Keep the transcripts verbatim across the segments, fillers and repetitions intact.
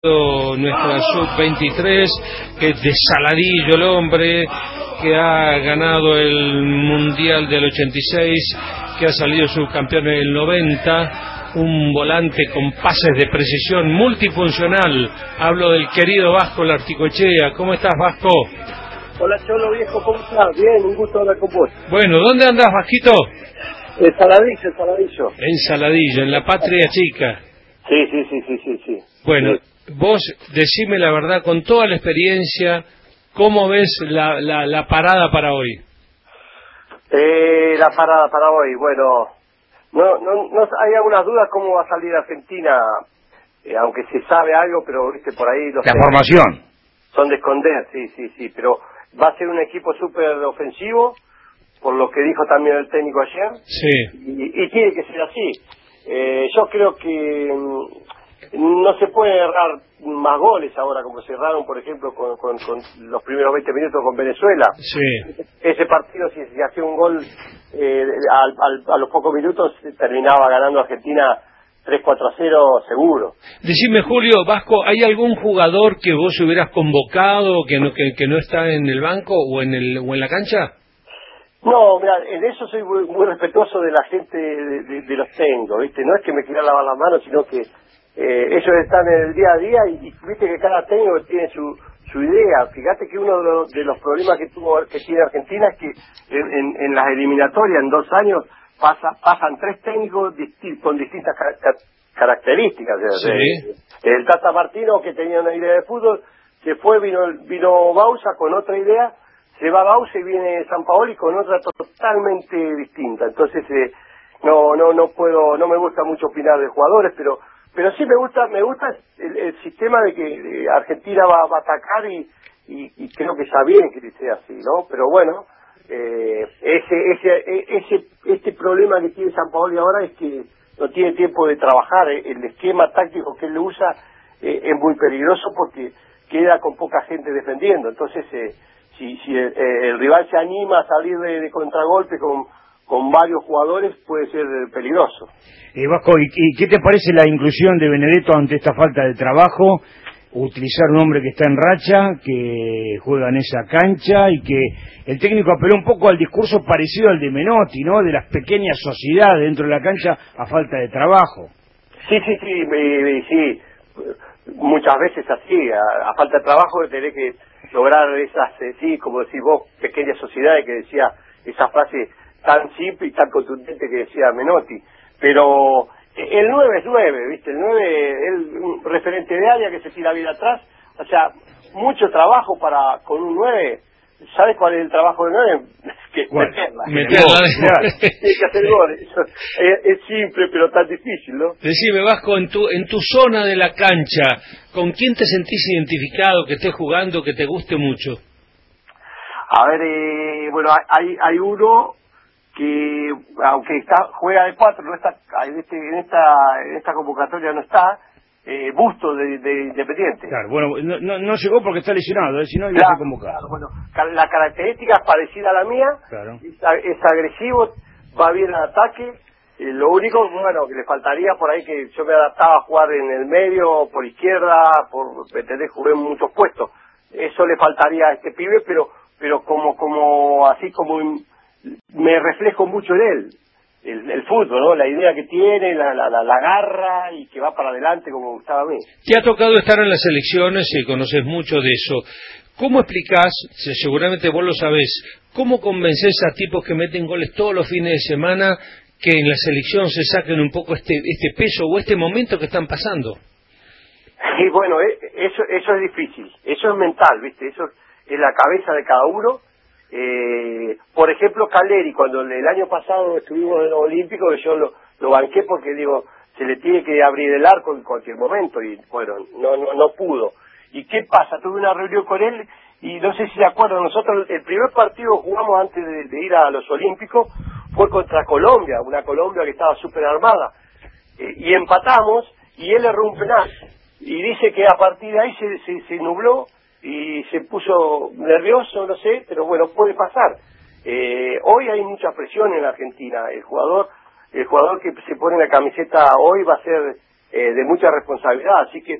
Nuestra sub veintitrés, que es de Saladillo el hombre, que ha ganado el Mundial del ochenta y seis, que ha salido subcampeón en el noventa, un volante con pases de precisión multifuncional. Hablo del querido Vasco Larticoechea. ¿Cómo estás, Vasco? Hola, Cholo, viejo, ¿cómo estás? Bien, un gusto hablar con vos. Bueno, ¿dónde andás, Vasquito? En Saladillo, en Saladillo. En Saladillo, en la patria chica. Sí, sí, sí, sí, sí, sí. Bueno, sí. Vos decime la verdad, con toda la experiencia, ¿cómo ves la, la, la parada para hoy? Eh, la parada para hoy, bueno, no, no, no hay algunas dudas cómo va a salir Argentina, eh, aunque se sabe algo, pero viste por ahí los la formación son de esconder, sí, sí, sí, pero va a ser un equipo súper ofensivo, por lo que dijo también el técnico ayer, sí, y, y tiene que ser así. Eh, yo creo que no se puede errar más goles ahora, como se erraron, por ejemplo, con, con, con los primeros veinte minutos con Venezuela. sí. Ese partido, si se hacía un gol eh, al, al, a los pocos minutos, terminaba ganando Argentina tres cuatro a cero seguro. Decime, Julio, Vasco, ¿hay algún jugador que vos hubieras convocado que no, que, que no está en el banco o en, el, o en la cancha? No, mira, en eso soy muy, muy respetuoso de la gente, de, de, de los técnicos, ¿viste? No es que me quiera lavar las manos, sino que eh, ellos están en el día a día y, y viste que cada técnico tiene su su idea. Fíjate que uno de los, de los problemas que tuvo que tiene Argentina es que en, en, en las eliminatorias, en dos años, pasa, pasan tres técnicos disti con distintas car car características. Sí. De, el Tata Martino, que tenía una idea de fútbol, se fue, vino, vino Bausa con otra idea, se va Bausa y viene Sampaoli con otra totalmente distinta. Entonces eh, no no no puedo, no me gusta mucho opinar de jugadores, pero pero sí me gusta me gusta el, el sistema de que eh, Argentina va, va a atacar y, y, y creo que está bien que sea así, ¿no? Pero bueno, eh, ese ese ese este problema que tiene Sampaoli ahora es que no tiene tiempo de trabajar. El esquema táctico que él usa eh, es muy peligroso porque queda con poca gente defendiendo. Entonces eh, si si el, el rival se anima a salir de, de contragolpe con con varios jugadores, puede ser peligroso. Eh, Vasco, ¿y, ¿y qué te parece la inclusión de Benedetto ante esta falta de trabajo? Utilizar un hombre que está en racha, que juega en esa cancha y que el técnico apeló un poco al discurso parecido al de Menotti, ¿no? De las pequeñas sociedades dentro de la cancha a falta de trabajo. Sí, sí, sí, eh, sí. Muchas veces así, a, a falta de trabajo tenés que lograr esas, eh, sí, como decís vos, pequeñas sociedades, que decía esa frase tan simple y tan contundente que decía Menotti. Pero el nueve es nueve, ¿viste? El nueve es un referente de área que se tira bien atrás. O sea, mucho trabajo para con un nueve. ¿Sabes cuál es el trabajo del nueve? Que meterla. Meterla. Tiene que hacer gol. Eso es, es simple, pero tan difícil, ¿no? Decime, Vasco, en tu, en tu zona de la cancha, ¿con quién te sentís identificado, que estés jugando, que te guste mucho? A ver, eh, bueno, hay, hay uno que aunque está juega de cuatro, no está en, este, en esta en esta convocatoria no está, eh, Busto de, de Independiente. Claro, bueno, no, no, no llegó porque está lesionado, ¿eh? Si no iba claro, a ser convocado. Claro, bueno, la característica es parecida a la mía, claro. es, es agresivo, va bien al ataque, eh, lo único, bueno, que le faltaría por ahí que yo me adaptaba a jugar en el medio, por izquierda, por, ¿me entendés? Jugué en muchos puestos, eso le faltaría a este pibe, pero pero como como así como en, me reflejo mucho en él, el, el fútbol, ¿no? La idea que tiene, la, la, la, la garra y que va para adelante como me gustaba a mí. Te ha tocado estar en las elecciones y conoces mucho de eso. ¿Cómo explicás, seguramente vos lo sabés, cómo convences a tipos que meten goles todos los fines de semana que en la selección se saquen un poco este este peso o este momento que están pasando? Y bueno, eso eso es difícil, eso es mental, ¿viste? Eso es la cabeza de cada uno. Eh, por ejemplo, Caleri, cuando el año pasado estuvimos en los Olímpicos, yo lo, lo banqué porque digo, se le tiene que abrir el arco en cualquier momento y bueno, no, no, no pudo. ¿Y qué pasa? Tuve una reunión con él y no sé si se acuerdan, nosotros el primer partido que jugamos antes de, de ir a los Olímpicos fue contra Colombia, una Colombia que estaba súper armada, eh, y empatamos y él erró un penal y dice que a partir de ahí se, se, se nubló y se puso nervioso, no sé, pero bueno, puede pasar. Eh, hoy hay mucha presión en la Argentina. El jugador el jugador que se pone la camiseta hoy va a ser eh, de mucha responsabilidad, así que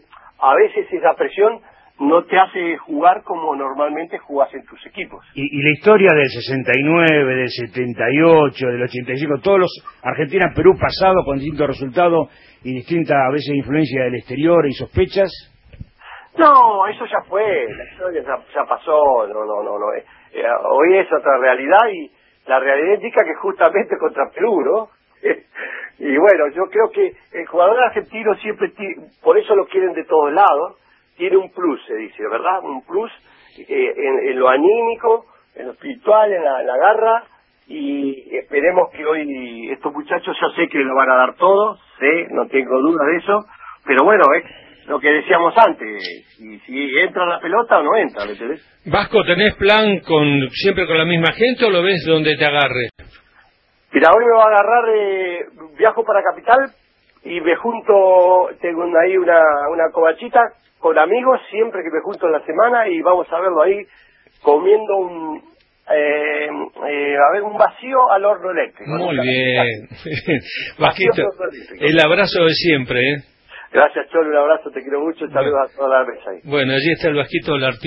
a veces esa presión no te hace jugar como normalmente jugás en tus equipos. Y, y la historia del sesenta y nueve, del setenta y ocho, del ochenta y cinco, todos los Argentina-Perú pasado con distintos resultados y distintas a veces influencia del exterior y sospechas. No, eso ya fue, la historia ya, ya pasó, no, no, no, no. Eh, eh, hoy es otra realidad y la realidad indica que justamente contra Perú, ¿no? Y bueno, yo creo que el jugador argentino siempre, tiene, por eso lo quieren de todos lados, tiene un plus, se dice, ¿verdad? Un plus eh, en, en lo anímico, en lo espiritual, en la, en la garra, y esperemos que hoy estos muchachos, yo sé que lo van a dar todo, sé, no tengo dudas de eso, pero bueno, es lo que decíamos antes, si, si entra la pelota o no entra, ¿me entendés? Vasco, ¿tenés plan con siempre con la misma gente o lo ves donde te agarre? Mira, hoy me va a agarrar, eh, viajo para Capital y me junto, tengo ahí una, una covachita con amigos, siempre que me junto en la semana y vamos a verlo ahí comiendo un, eh, eh, a ver, un vacío al horno eléctrico. Muy bien. Vasquito, el abrazo de siempre, ¿eh? Gracias, Cholo, un abrazo, te quiero mucho, saludos a toda la mesa ahí. Bueno, allí está el Vasquito, el artista.